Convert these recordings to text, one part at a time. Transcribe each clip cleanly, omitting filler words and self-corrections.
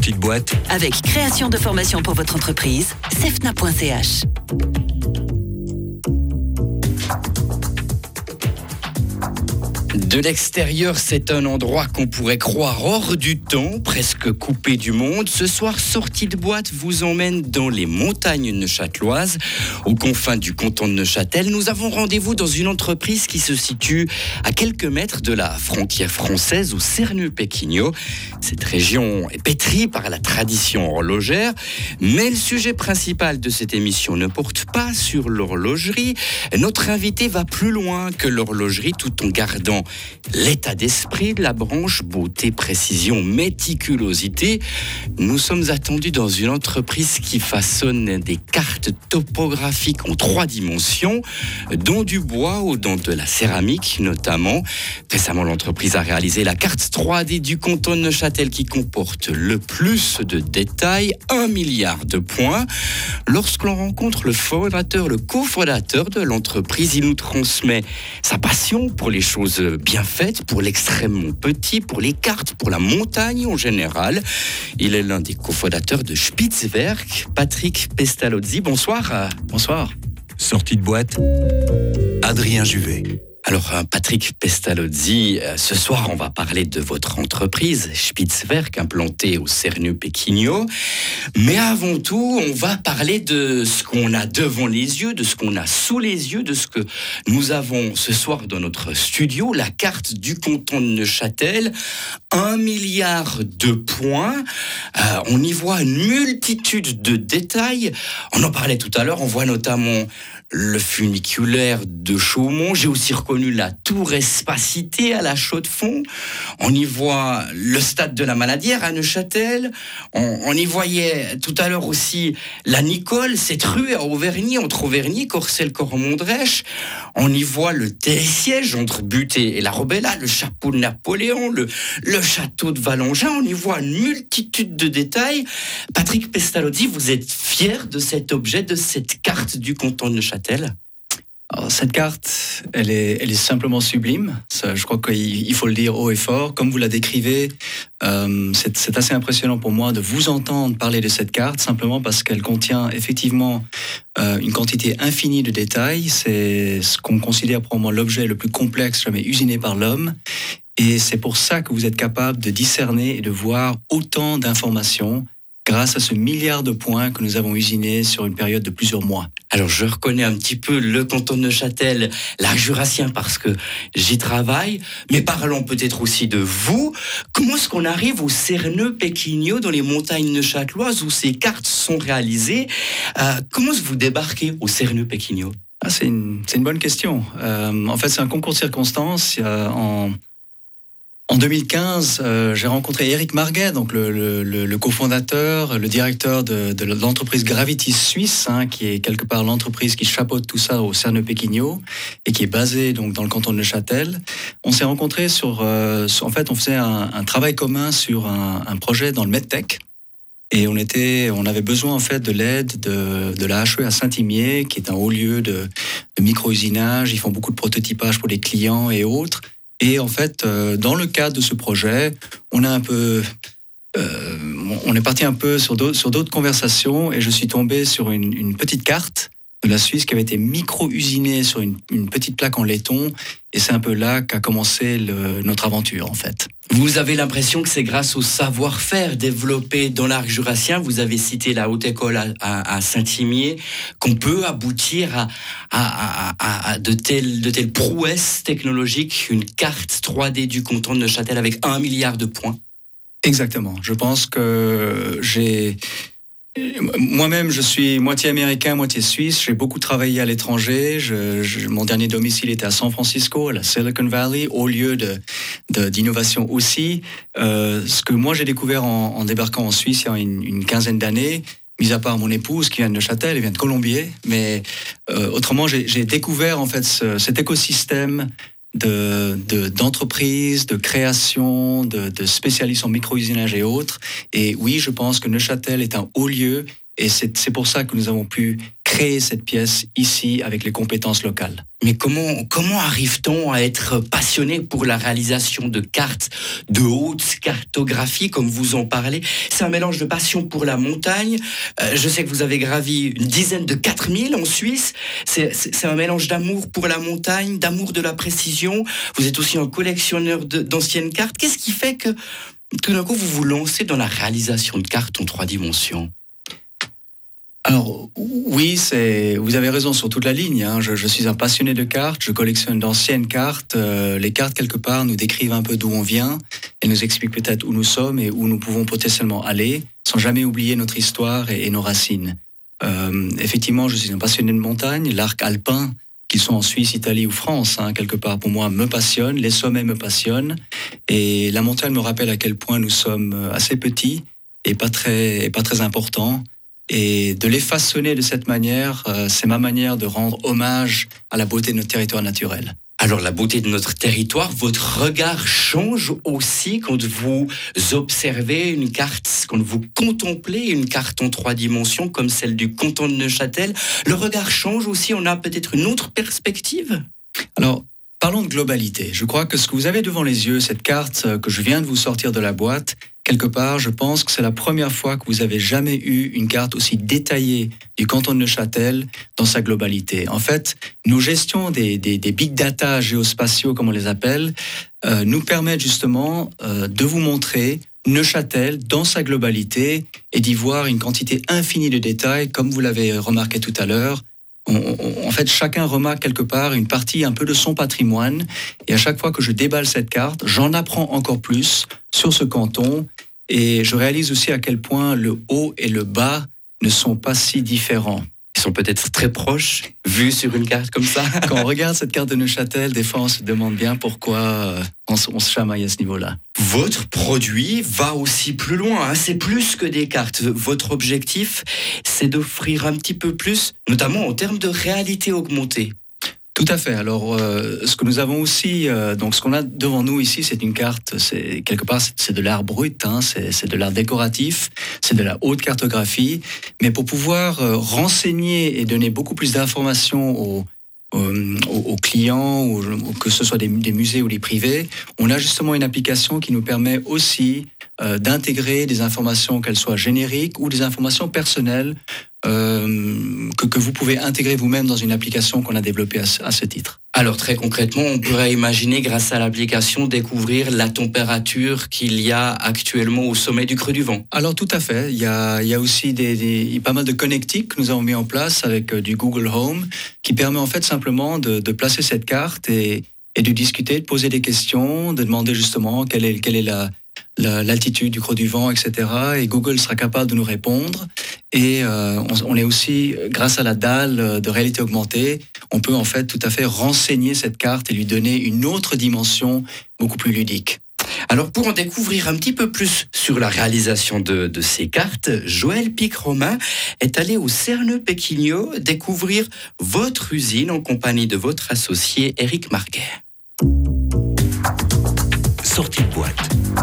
sortie de boîte avec création de formation pour votre entreprise, cefna.ch. De l'extérieur, c'est un endroit qu'on pourrait croire hors du temps, presque coupé du monde. Ce soir, sortie de boîte vous emmène dans les montagnes neuchâteloises, aux confins du canton de Neuchâtel. Nous avons rendez-vous dans une entreprise qui se situe à quelques mètres de la frontière française, au Cerneux-Péquignot. Cette région est pétrie par la tradition horlogère, mais le sujet principal de cette émission ne porte pas sur l'horlogerie. Notre invité va plus loin que l'horlogerie, tout en gardant l'état d'esprit de la branche beauté, précision, méticulosité. Nous sommes attendus dans une entreprise qui façonne des cartes topographiques en 3 dimensions, dont du bois ou dont de la céramique notamment. Récemment, l'entreprise a réalisé la carte 3D du canton de Neuchâtel qui comporte le plus de détails, 1 milliard de points. Lorsque l'on rencontre le cofondateur de l'entreprise, il nous transmet sa passion pour les choses bien faites, pour l'extrêmement petit, pour les cartes, pour la montagne en général. Il est l'un des cofondateurs de Spitzwerk, Patrick Pestalozzi. Bonsoir. Bonsoir. Sortie de boîte, Adrien Juvet. Alors, Patrick Pestalozzi, ce soir, on va parler de votre entreprise, Spitzwerk, implantée au Cerneux-Péquignot. Mais avant tout, on va parler de ce qu'on a devant les yeux, de ce qu'on a sous les yeux, de ce que nous avons ce soir dans notre studio, la carte du canton de Neuchâtel. 1 milliard de points. On y voit une multitude de détails. On en parlait tout à l'heure, on voit notamment le funiculaire de Chaumont. J'ai aussi reconnu la tour Espacité à la Chaux-de-Fonds. On y voit le stade de la Maladière à Neuchâtel. On y voyait tout à l'heure aussi la Nicole, cette rue à Auvergne, entre Auvergne, Corcelles, Cormont-Drèche. On y voit le télésiège entre Butte et la Robella, le chapeau de Napoléon, le château de Valangin. On y voit une multitude de détails. Patrick Pestalozzi, vous êtes fier de cet objet, de cette carte du canton de Neuchâtel? Alors, cette carte, elle est simplement sublime. Ça, je crois qu'il faut le dire haut et fort. Comme vous la décrivez, c'est assez impressionnant pour moi de vous entendre parler de cette carte, simplement parce qu'elle contient effectivement une quantité infinie de détails. C'est ce qu'on considère probablement l'objet le plus complexe jamais usiné par l'homme. Et c'est pour ça que vous êtes capable de discerner et de voir autant d'informations grâce à ce milliard de points que nous avons usinés sur une période de plusieurs mois. Alors, je reconnais un petit peu le canton de Neuchâtel, l'arc jurassien, parce que j'y travaille, mais parlons peut-être aussi de vous. Comment est-ce qu'on arrive au Cerneux-Péquignot, dans les montagnes neuchâteloises, où ces cartes sont réalisées? Comment est-ce que vous débarquez au Cerneux-Péquignot? C'est une bonne question. En fait, c'est un concours de circonstances. En 2015, j'ai rencontré Éric Marguet, donc le cofondateur, le directeur de l'entreprise Gravitis Suisse, qui est quelque part l'entreprise qui chapeaute tout ça au Cerneux-Péquignot et qui est basée donc dans le canton de Neuchâtel. On s'est rencontrés en fait, on faisait un travail commun sur un projet dans le MedTech. Et on avait besoin en fait de l'aide de la HE à Saint-Imier, qui est un haut lieu de micro-usinage. Ils font beaucoup de prototypage pour les clients et autres. Et en fait, dans le cadre de ce projet, on est parti un peu sur d'autres conversations, et je suis tombé sur une petite carte de la Suisse qui avait été micro-usinée sur une petite plaque en laiton, et c'est un peu là qu'a commencé notre aventure en fait. Vous avez l'impression que c'est grâce au savoir-faire développé dans l'arc jurassien, vous avez cité la haute école à Saint-Imier, qu'on peut aboutir à de telles prouesses technologiques, une carte 3D du canton de Neuchâtel avec 1 milliard de points? Exactement. Je pense que moi-même, je suis moitié américain, moitié suisse. J'ai beaucoup travaillé à l'étranger. Mon dernier domicile était à San Francisco, à la Silicon Valley, haut lieu d'innovation aussi. Ce que moi j'ai découvert en débarquant en Suisse il y a une quinzaine d'années, mis à part mon épouse qui vient de Neuchâtel, elle vient de Colombier, mais autrement j'ai découvert en fait cet écosystème d'entreprises, de création, de spécialistes en micro-usinage et autres. Et oui, je pense que Neuchâtel est un haut lieu, et c'est pour ça que nous avons pu créer créer cette pièce ici avec les compétences locales. Mais comment arrive-t-on à être passionné pour la réalisation de cartes de haute cartographie, comme vous en parlez? C'est un mélange de passion pour la montagne. Je sais que vous avez gravi une dizaine de 4000 en Suisse. C'est un mélange d'amour pour la montagne, d'amour de la précision. Vous êtes aussi un collectionneur d'anciennes cartes. Qu'est-ce qui fait que tout d'un coup vous vous lancez dans la réalisation de cartes en 3 dimensions? Alors oui, vous avez raison sur toute la ligne. Je suis un passionné de cartes, je collectionne d'anciennes cartes. Les cartes, quelque part, nous décrivent un peu d'où on vient. Elles nous expliquent peut-être où nous sommes et où nous pouvons potentiellement aller, sans jamais oublier notre histoire et nos racines. Effectivement, je suis un passionné de montagne. L'arc alpin, qu'ils sont en Suisse, Italie ou France, quelque part, pour moi, me passionne. Les sommets me passionnent. Et la montagne me rappelle à quel point nous sommes assez petits et pas très importants. Et de les façonner de cette manière, c'est ma manière de rendre hommage à la beauté de notre territoire naturel. Alors la beauté de notre territoire, votre regard change aussi quand vous observez une carte, quand vous contemplez une carte en 3 dimensions comme celle du canton de Neuchâtel. Le regard change aussi, on a peut-être une autre perspective? Alors, parlons de globalité. Je crois que ce que vous avez devant les yeux, cette carte que je viens de vous sortir de la boîte, quelque part, je pense que c'est la première fois que vous avez jamais eu une carte aussi détaillée du canton de Neuchâtel dans sa globalité. En fait, nos gestions des big data géospatiaux, comme on les appelle, nous permettent justement de vous montrer Neuchâtel dans sa globalité et d'y voir une quantité infinie de détails, comme vous l'avez remarqué tout à l'heure. En fait, chacun remarque quelque part une partie un peu de son patrimoine. Et à chaque fois que je déballe cette carte, j'en apprends encore plus sur ce canton. Et je réalise aussi à quel point le haut et le bas ne sont pas si différents. Ils sont peut-être très proches, vus sur une carte comme ça. Quand on regarde cette carte de Neuchâtel, des fois on se demande bien pourquoi on se chamaille à ce niveau-là. Votre produit va aussi plus loin, c'est plus que des cartes. Votre objectif, c'est d'offrir un petit peu plus, notamment en termes de réalité augmentée. Tout à fait. Alors, ce que nous avons aussi, donc ce qu'on a devant nous ici, c'est une carte. C'est quelque part, c'est de l'art brut, c'est de l'art décoratif, c'est de la haute cartographie. Mais pour pouvoir renseigner et donner beaucoup plus d'informations aux clients, ou que ce soit des musées ou des privés, on a justement une application qui nous permet aussi d'intégrer des informations, qu'elles soient génériques ou des informations personnelles, que vous pouvez intégrer vous-même dans une application qu'on a développée à ce titre. Alors très concrètement, on pourrait imaginer grâce à l'application découvrir la température qu'il y a actuellement au sommet du creux du vent. Alors tout à fait, il y a aussi pas mal de connectiques que nous avons mis en place avec du Google Home qui permet en fait simplement de placer cette carte et de discuter, de poser des questions, de demander justement quelle est l'altitude du creux du vent, etc. Et Google sera capable de nous répondre. Et on est aussi, grâce à la dalle de réalité augmentée, on peut en fait tout à fait renseigner cette carte et lui donner une autre dimension beaucoup plus ludique. Alors pour en découvrir un petit peu plus sur la réalisation de ces cartes, Joël Pic-Romain est allé au Cerneux-Péquignot découvrir votre usine en compagnie de votre associé Éric Marguet. Sortie de boîte.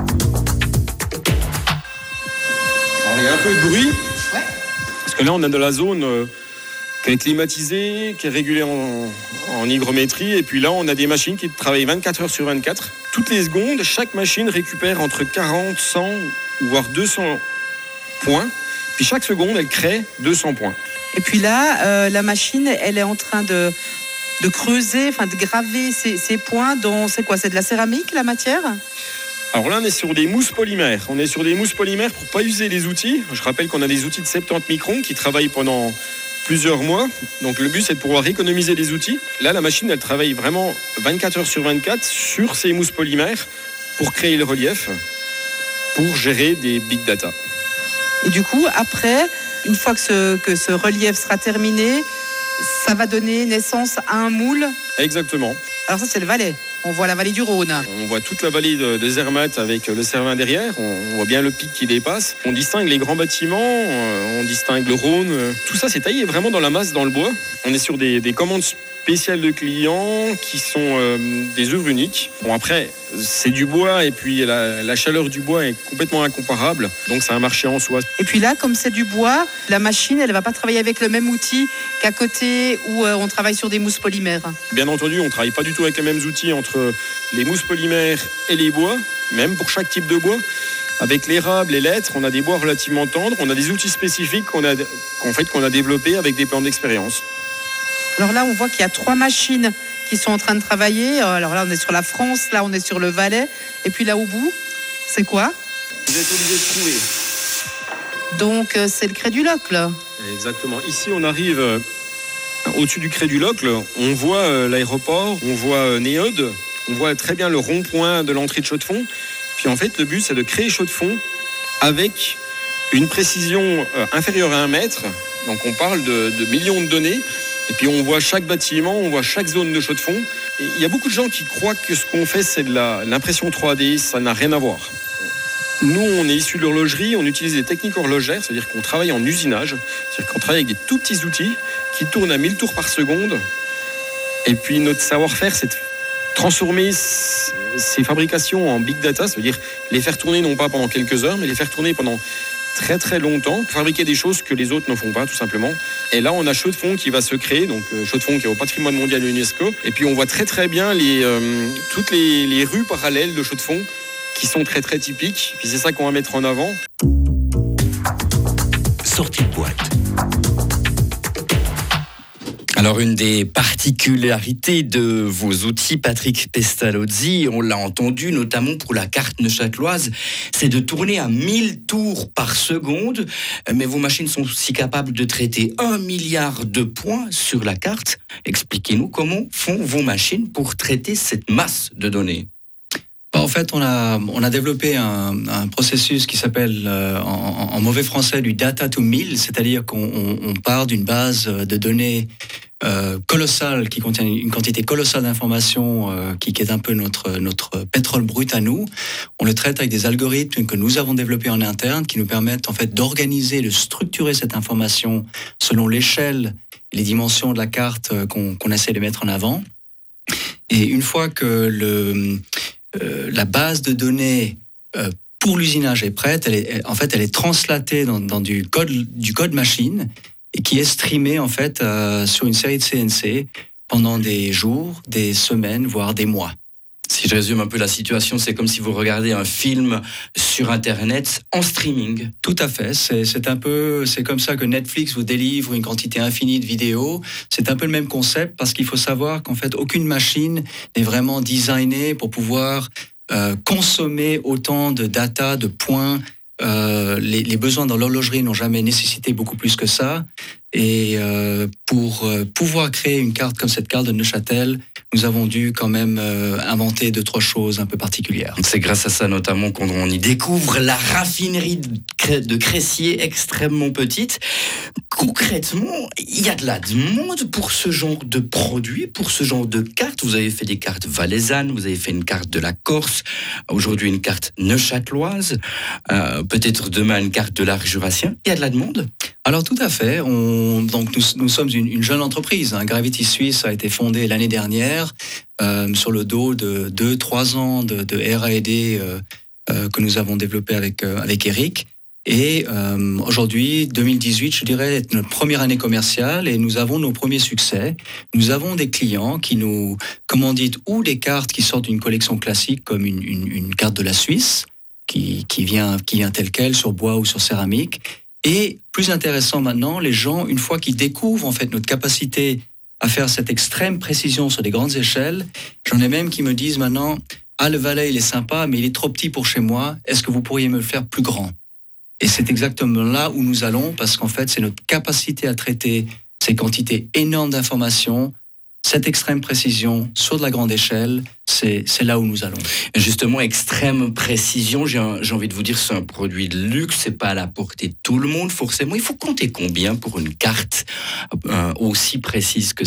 Alors, il y a un peu de bruit. Ouais. Parce que là, on a de la zone qui est climatisée, qui est régulée en hygrométrie. Et puis là, on a des machines qui travaillent 24 heures sur 24. Toutes les secondes, chaque machine récupère entre 40, 100, voire 200 points. Puis chaque seconde, elle crée 200 points. Et puis là, la machine, elle est en train de creuser, enfin de graver ces points dans, c'est quoi, c'est de la céramique, la matière ? Alors là, on est sur des mousses polymères. On est sur des mousses polymères pour ne pas user les outils. Je rappelle qu'on a des outils de 70 microns qui travaillent pendant plusieurs mois. Donc le but, c'est de pouvoir économiser les outils. Là, la machine, elle travaille vraiment 24 heures sur 24 sur ces mousses polymères pour créer le relief, pour gérer des big data. Et du coup, après, une fois que ce relief sera terminé, ça va donner naissance à un moule. Exactement. Alors ça, c'est le Valais. On voit la vallée du Rhône. On voit toute la vallée de Zermatt avec le Cervin derrière. On voit bien le pic qui dépasse. On distingue les grands bâtiments, on distingue le Rhône. Tout ça, c'est taillé vraiment dans la masse, dans le bois. On est sur des commandes spéciales de clients qui sont des œuvres uniques. Bon, après, c'est du bois et puis la chaleur du bois est complètement incomparable. Donc c'est un marché en soi. Et puis là, comme c'est du bois, la machine, elle ne va pas travailler avec le même outil qu'à côté où on travaille sur des mousses polymères. Bien entendu, on ne travaille pas du tout avec les mêmes outils entre les mousses polymères et les bois, même pour chaque type de bois. Avec l'érable, les lettres, on a des bois relativement tendres, on a des outils spécifiques qu'on a développés avec des plans d'expérience. Alors là, on voit qu'il y a 3 machines qui sont en train de travailler. Alors là, on est sur la France, là, on est sur le Valais. Et puis là, au bout, c'est quoi ? Vous êtes obligé de trouver. Donc, c'est le Cré-du-Loc, là. Exactement. Ici, on arrive au-dessus du Cré-du-Loc. On voit l'aéroport, on voit Néode, on voit très bien le rond-point de l'entrée de Chaux-de-Fonds. Puis en fait, le but, c'est de créer Chaux-de-Fonds avec une précision inférieure à 1 mètre. Donc on parle de millions de données. Et puis on voit chaque bâtiment, on voit chaque zone de Chaux-de-Fonds. Et il y a beaucoup de gens qui croient que ce qu'on fait, c'est de l'impression 3D. Ça n'a rien à voir. Nous, on est issus de l'horlogerie, on utilise des techniques horlogères, c'est-à-dire qu'on travaille en usinage. C'est-à-dire qu'on travaille avec des tout petits outils qui tournent à 1000 tours par seconde. Et puis notre savoir-faire, c'est de transformer ces fabrications en big data, ça veut dire les faire tourner non pas pendant quelques heures, mais les faire tourner pendant très très longtemps, pour fabriquer des choses que les autres ne font pas tout simplement. Et là on a Chaux-de-Fonds qui va se créer, donc Chaux-de-Fonds qui est au patrimoine mondial de l'UNESCO, et puis on voit très très bien toutes les rues parallèles de Chaux-de-Fonds qui sont très très typiques, puis c'est ça qu'on va mettre en avant. Sortie de boîte. Alors, une des particularités de vos outils, Patrick Pestalozzi, on l'a entendu, notamment pour la carte neuchâteloise, c'est de tourner à 1000 tours par seconde. Mais vos machines sont aussi capables de traiter 1 milliard de points sur la carte. Expliquez-nous comment font vos machines pour traiter cette masse de données. En fait, on a développé un processus qui s'appelle, en mauvais français, du data to 1000, c'est-à-dire qu'on part d'une base de données colossale, qui contient une quantité colossale d'informations, qui est un peu notre pétrole brut à nous. On le traite avec des algorithmes que nous avons développés en interne, qui nous permettent en fait d'organiser, de structurer cette information selon l'échelle et les dimensions de la carte qu'on essaie de mettre en avant. Et une fois que la base de données pour l'usinage est prête, elle est translatée dans du code machine et qui est streamé en fait sur une série de CNC pendant des jours, des semaines, voire des mois. Si je résume un peu la situation, c'est comme si vous regardez un film sur Internet en streaming. Tout à fait. C'est comme ça que Netflix vous délivre une quantité infinie de vidéos. C'est un peu le même concept parce qu'il faut savoir qu'en fait, aucune machine n'est vraiment designée pour pouvoir consommer autant de data, de points. Les besoins dans l'horlogerie n'ont jamais nécessité beaucoup plus que ça. Et pour pouvoir créer une carte comme cette carte de Neuchâtel, nous avons dû quand même inventer 2-3 choses un peu particulières. C'est grâce à ça notamment qu'on y découvre la raffinerie de Cressier extrêmement petite. Concrètement, il y a de la demande pour ce genre de produit, pour ce genre de carte. Vous avez fait des cartes valaisannes, vous avez fait une carte de la Corse, aujourd'hui une carte neuchâteloise, peut-être demain une carte de l'arc jurassien. Il y a de la demande ? Alors tout à fait. Donc nous sommes une jeune entreprise. Gravity Suisse a été fondée l'année dernière sur le dos de 2-3 ans de R&D que nous avons développé avec Eric. Et aujourd'hui, 2018, je dirais, est notre première année commerciale et nous avons nos premiers succès. Nous avons des clients qui nous commandent ou des cartes qui sortent d'une collection classique comme une carte de la Suisse qui vient telle quelle sur bois ou sur céramique. Et plus intéressant maintenant, les gens, une fois qu'ils découvrent en fait notre capacité à faire cette extrême précision sur des grandes échelles, j'en ai même qui me disent maintenant « Ah, le Valais, il est sympa, mais il est trop petit pour chez moi. Est-ce que vous pourriez me le faire plus grand ?» Et c'est exactement là où nous allons, parce qu'en fait, c'est notre capacité à traiter ces quantités énormes d'informations, cette extrême précision sur de la grande échelle, c'est là où nous allons. Justement, extrême précision, j'ai envie de vous dire, c'est un produit de luxe, c'est pas à la portée de tout le monde, forcément. Il faut compter combien pour une carte aussi précise que celle-ci ?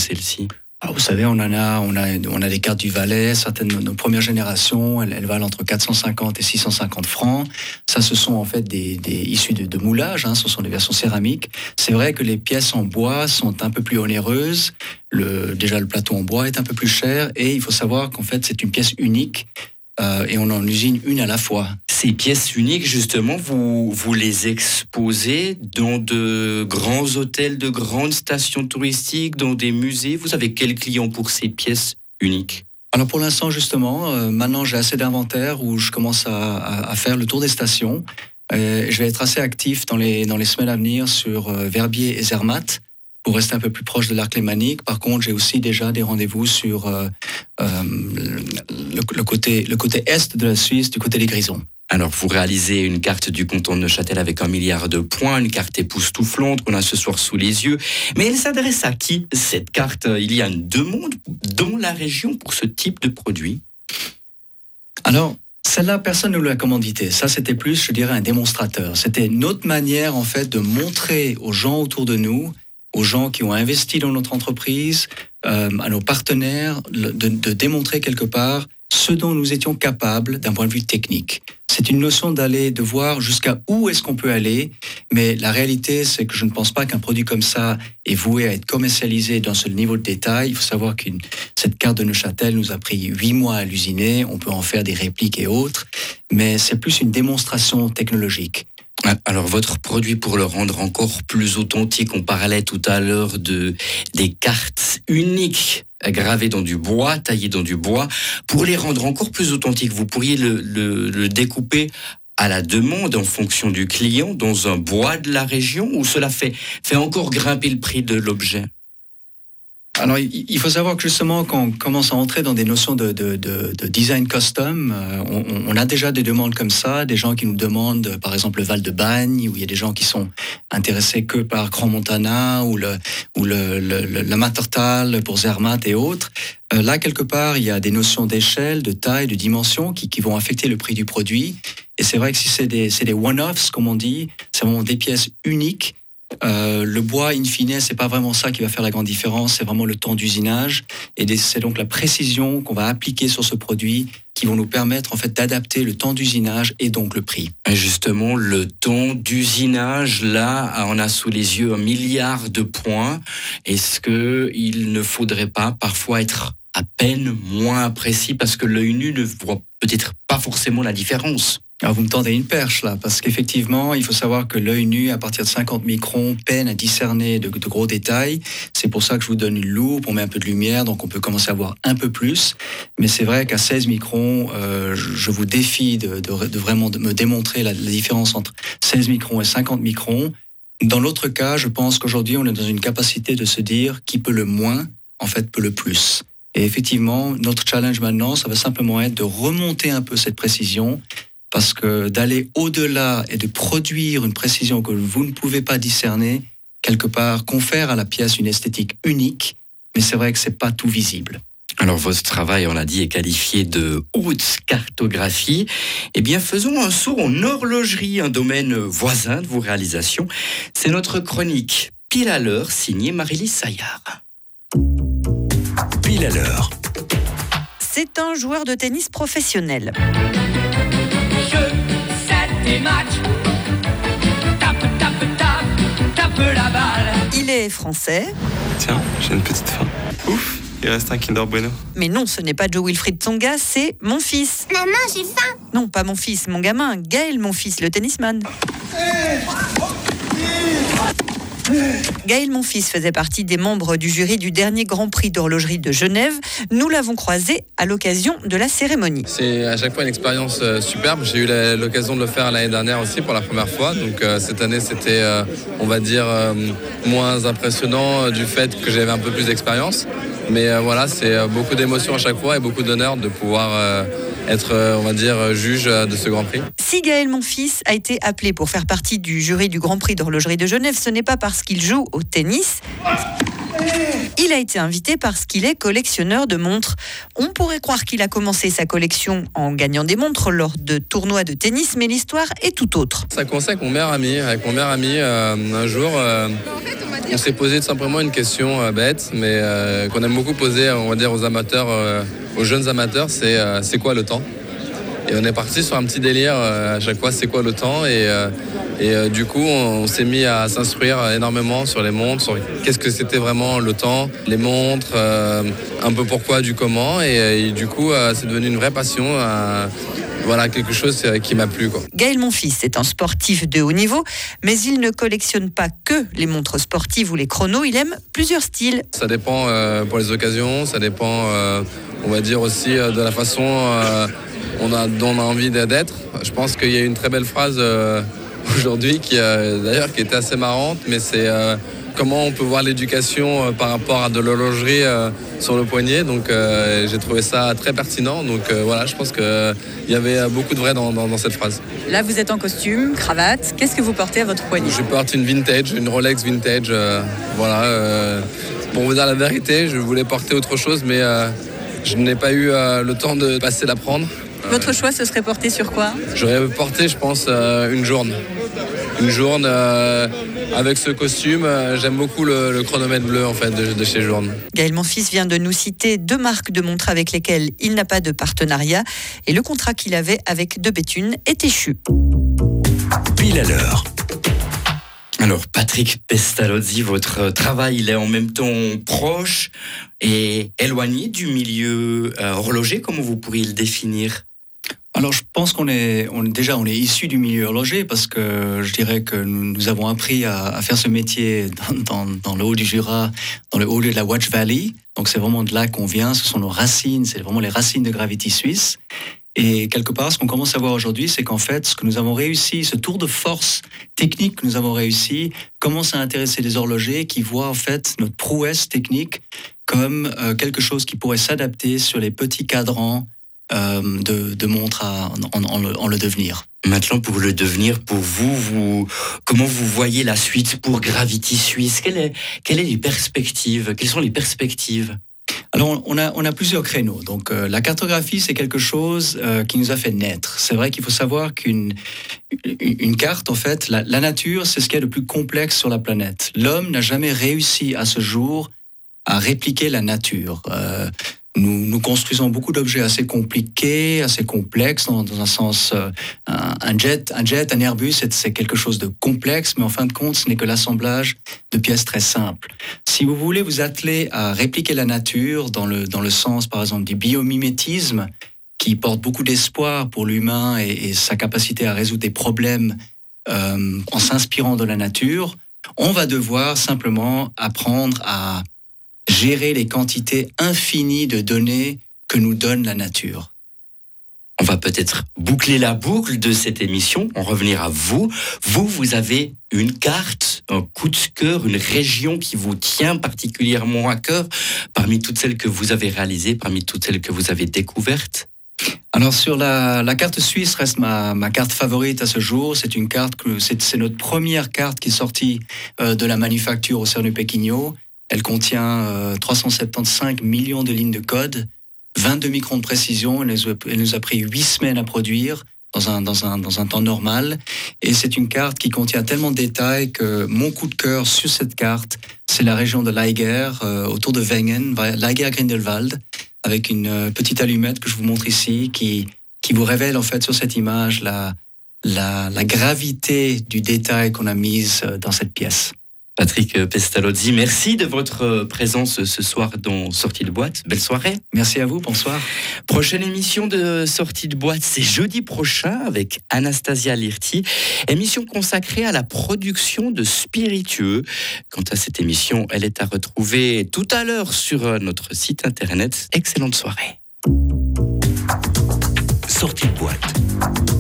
Alors, vous savez, on a des cartes du Valais, certaines de nos premières générations, elles valent entre 450 et 650 francs. Ça, ce sont en fait des issues de moulage, ce sont des versions céramiques. C'est vrai que les pièces en bois sont un peu plus onéreuses. Déjà, le plateau en bois est un peu plus cher, et il faut savoir qu'en fait, c'est une pièce unique. Et on en usine une à la fois. Ces pièces uniques, justement, vous les exposez dans de grands hôtels, de grandes stations touristiques, dans des musées. Vous avez quels clients pour ces pièces uniques ? Alors pour l'instant, justement, maintenant j'ai assez d'inventaire où je commence à faire le tour des stations. Je vais être assez actif dans les semaines à venir sur Verbier et Zermatt, pour rester un peu plus proche de l'arc lémanique. Par contre, j'ai aussi déjà des rendez-vous sur le côté est de la Suisse, du côté des Grisons. Alors, vous réalisez une carte du canton de Neuchâtel avec 1 milliard de points, une carte époustouflante qu'on a ce soir sous les yeux. Mais elle s'adresse à qui, cette carte ? Il y a une demande dans la région pour ce type de produit ? Alors, celle-là, personne ne l'a commandité. Ça, c'était plus, je dirais, un démonstrateur. C'était notre manière, en fait, de montrer aux gens autour de nous, aux gens qui ont investi dans notre entreprise, à nos partenaires, de démontrer quelque part ce dont nous étions capables d'un point de vue technique. C'est une notion de voir jusqu'à où est-ce qu'on peut aller, mais la réalité, c'est que je ne pense pas qu'un produit comme ça est voué à être commercialisé dans ce niveau de détail. Il faut savoir que cette carte de Neuchâtel nous a pris 8 mois à l'usiner, on peut en faire des répliques et autres, mais c'est plus une démonstration technologique. Alors, votre produit, pour le rendre encore plus authentique, on parlait tout à l'heure des cartes uniques gravées dans du bois, taillées dans du bois. Pour les rendre encore plus authentiques, vous pourriez le découper à la demande en fonction du client dans un bois de la région, ou cela fait encore grimper le prix de l'objet ? Alors, il faut savoir que justement, quand on commence à entrer dans des notions de design custom, on a déjà des demandes comme ça, des gens qui nous demandent, par exemple, le Val de Bagne, où il y a des gens qui sont intéressés que par Grand Montana, ou le Mattertal pour Zermatt et autres. Là, quelque part, il y a des notions d'échelle, de taille, de dimension qui vont affecter le prix du produit. Et c'est vrai que si c'est des one-offs, comme on dit, c'est vraiment des pièces uniques. Le bois, in fine, c'est pas vraiment ça qui va faire la grande différence, c'est vraiment le temps d'usinage, et c'est donc la précision qu'on va appliquer sur ce produit qui vont nous permettre en fait d'adapter le temps d'usinage et donc le prix. Et justement, le temps d'usinage, là, on a sous les yeux 1 milliard de points. Est-ce qu'il ne faudrait pas parfois être à peine moins précis, parce que l'œil nu ne voit peut-être pas forcément la différence? Alors vous me tendez une perche là, parce qu'effectivement, il faut savoir que l'œil nu, à partir de 50 microns, peine à discerner de gros détails. C'est pour ça que je vous donne une loupe, on met un peu de lumière, donc on peut commencer à voir un peu plus. Mais c'est vrai qu'à 16 microns, je vous défie de vraiment me démontrer la différence entre 16 microns et 50 microns. Dans l'autre cas, je pense qu'aujourd'hui, on est dans une capacité de se dire qui peut le moins, en fait, peut le plus. Et effectivement, notre challenge maintenant, ça va simplement être de remonter un peu cette précision, parce que d'aller au-delà et de produire une précision que vous ne pouvez pas discerner, quelque part, confère à la pièce une esthétique unique, mais c'est vrai que c'est pas tout visible. Alors votre travail, on l'a dit, est qualifié de haute cartographie. Eh bien, faisons un saut en horlogerie, un domaine voisin de vos réalisations. C'est notre chronique Pile à l'heure, signée Marie-Lise Saillard. Pile à l'heure. C'est un joueur de tennis professionnel. Tape la balle. Il est français. Tiens, j'ai une petite faim. Ouf, il reste un Kinder Bueno. Mais non, ce n'est pas Joe Wilfried Tsonga, c'est mon fils. Maman, j'ai faim. Non, pas mon fils, mon gamin, Gaël, mon fils, le tennisman. Gaël Monfils faisait partie des membres du jury du dernier Grand Prix d'horlogerie de Genève. Nous l'avons croisé à l'occasion de la cérémonie. C'est à chaque fois une expérience superbe. J'ai eu l'occasion de le faire l'année dernière aussi pour la première fois. Donc cette année, c'était, on va dire, moins impressionnant du fait que j'avais un peu plus d'expérience. Mais voilà, c'est beaucoup d'émotions à chaque fois et beaucoup d'honneur de pouvoir être, on va dire, juge de ce Grand Prix. Si Gaël Monfils a été appelé pour faire partie du jury du Grand Prix d'horlogerie de Genève, ce n'est pas parce qu'il joue au tennis. Il a été invité parce qu'il est collectionneur de montres. On pourrait croire qu'il a commencé sa collection en gagnant des montres lors de tournois de tennis, mais l'histoire est tout autre. Ça a commencé avec mon meilleur ami. Un jour, on s'est posé tout simplement une question bête, mais qu'on aime beaucoup poser, on va dire, aux amateurs, aux jeunes amateurs, c'est quoi le temps ? Et on est parti sur un petit délire à chaque fois, c'est quoi le temps ? Et du coup, on s'est mis à s'instruire énormément sur les montres, sur qu'est-ce que c'était vraiment le temps, les montres, un peu pourquoi, du comment. Et du coup, c'est devenu une vraie passion. Voilà, quelque chose qui m'a plu, quoi. Gaël Monfils est un sportif de haut niveau, mais il ne collectionne pas que les montres sportives ou les chronos, il aime plusieurs styles. Ça dépend pour les occasions, ça dépend, on va dire aussi, de la façon dont on a envie d'être. Je pense qu'il y a une très belle phrase aujourd'hui qui était assez marrante, mais c'est comment on peut voir l'éducation par rapport à de l'horlogerie sur le poignet. Donc j'ai trouvé ça très pertinent. Donc voilà, je pense qu'il y avait beaucoup de vrai dans cette phrase. Là, vous êtes en costume, cravate. Qu'est-ce que vous portez à votre poignet ? Je porte une vintage, une Rolex vintage. Pour vous dire la vérité, je voulais porter autre chose, mais je n'ai pas eu le temps de passer la prendre. Votre choix, ce serait porté sur quoi ? J'aurais porté, je pense, une Journe. Une Journe avec ce costume. J'aime beaucoup le chronomètre bleu en fait, de chez Journe. Gaël Monfils vient de nous citer 2 marques de montres avec lesquelles il n'a pas de partenariat. Et le contrat qu'il avait avec De Béthune est échu. Pile à l'heure. Alors, Patrick Pestalozzi, votre travail, il est en même temps proche et éloigné du milieu horloger. Comment vous pourriez le définir ? Alors, je pense qu'on est issu du milieu horloger parce que je dirais que nous avons appris à faire ce métier dans le haut du Jura, dans le haut lieu de la Watch Valley. Donc, c'est vraiment de là qu'on vient. Ce sont nos racines. C'est vraiment les racines de Gravity Suisse. Et quelque part, ce qu'on commence à voir aujourd'hui, c'est qu'en fait, ce que nous avons réussi, ce tour de force technique que nous avons réussi, commence à intéresser les horlogers qui voient en fait notre prouesse technique comme quelque chose qui pourrait s'adapter sur les petits cadrans de montres en le devenir. Maintenant, pour le devenir, pour vous, comment vous voyez la suite pour Gravity Suisse ? Quelles sont les perspectives ? Alors, on a plusieurs créneaux. Donc, la cartographie, c'est quelque chose qui nous a fait naître. C'est vrai qu'il faut savoir qu'une carte, en fait, la nature, c'est ce qu'il y a de plus complexe sur la planète. L'homme n'a jamais réussi à ce jour à répliquer la nature. Nous construisons beaucoup d'objets assez compliqués, assez complexes, dans un sens, un jet, un Airbus, c'est quelque chose de complexe, mais en fin de compte, ce n'est que l'assemblage de pièces très simples. Si vous voulez vous atteler à répliquer la nature dans le sens, par exemple, du biomimétisme, qui porte beaucoup d'espoir pour l'humain et sa capacité à résoudre des problèmes en s'inspirant de la nature, on va devoir simplement apprendre à gérer les quantités infinies de données que nous donne la nature. On va peut-être boucler la boucle de cette émission, en revenir à vous. Vous avez une carte, un coup de cœur, une région qui vous tient particulièrement à cœur, parmi toutes celles que vous avez réalisées, parmi toutes celles que vous avez découvertes. Alors sur la carte suisse reste ma carte favorite à ce jour. C'est une carte c'est notre première carte qui est sortie de la manufacture au CERN Péquignot. Elle contient 375 millions de lignes de code, 22 microns de précision. Elle nous a pris 8 semaines à produire dans un temps normal. Et c'est une carte qui contient tellement de détails que mon coup de cœur sur cette carte, c'est la région de Leiger, autour de Wengen, Leiger-Grindelwald, avec une petite allumette que je vous montre ici, qui vous révèle en fait sur cette image la gravité du détail qu'on a mise dans cette pièce. Patrick Pestalozzi, merci de votre présence ce soir dans Sortie de boîte. Belle soirée. Merci à vous, bonsoir. Prochaine émission de Sortie de boîte, c'est jeudi prochain avec Anastasia Lirti. Émission consacrée à la production de spiritueux. Quant à cette émission, elle est à retrouver tout à l'heure sur notre site internet. Excellente soirée. Sortie de boîte.